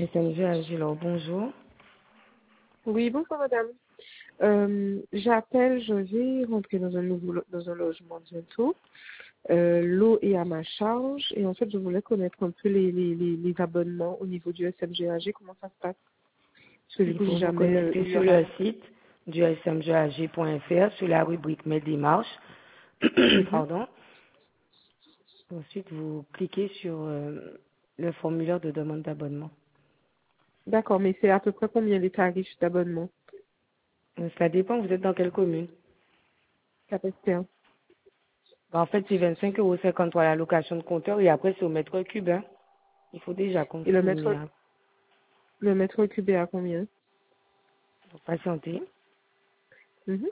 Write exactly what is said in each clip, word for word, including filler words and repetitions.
S M G A G, alors bonjour. Oui, bonjour madame. Euh, J'appelle, je vais rentrer dans un nouveau lo- dans un logement bientôt. Euh, L'eau est à ma charge et en fait je voulais connaître un peu les, les, les, les abonnements au niveau du S M G A G, comment ça se passe. Parce que du Il coup faut si vous jamais euh, connecter il y sur aura. le site du S M G A G point F R sur la rubrique Mes démarches. Mhm. Pardon. Ensuite, vous cliquez sur euh, le formulaire de demande d'abonnement. D'accord, mais c'est à peu près combien les tarifs d'abonnement? Euh, Ça dépend, vous êtes dans quelle commune? Capacité. Ben, en fait, c'est vingt-cinq euros cinquante-trois la location de compteur et après, c'est au mètre cube. Hein. Il faut déjà Et le confirmer. mètre Hein. le mètre cube est à combien? Pour patienter. Mhm.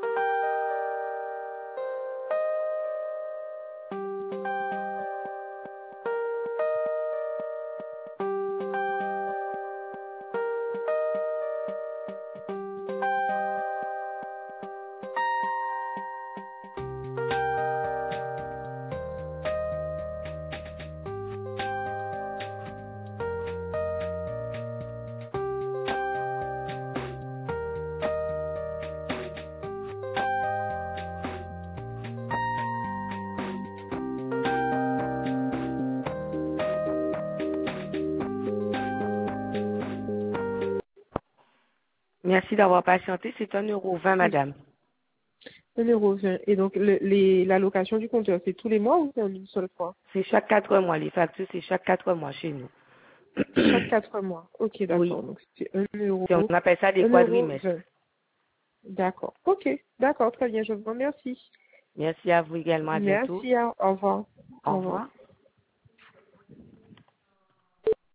Merci d'avoir patienté. C'est un euro vingt, Oui. madame. Un euro vingt. Et donc le, les, la location du compteur, c'est tous les mois ou c'est en une seule fois? C'est chaque quatre mois. Les factures, c'est chaque quatre mois chez nous. Chaque quatre mois. Ok, Oui. d'accord. Donc c'est un euro, C'est- On appelle ça des un euro quadrimestres. vingt. D'accord. Ok, d'accord, très bien. Je vous remercie. Merci à vous également. À bientôt. Merci. À, au revoir. Au Au revoir. revoir.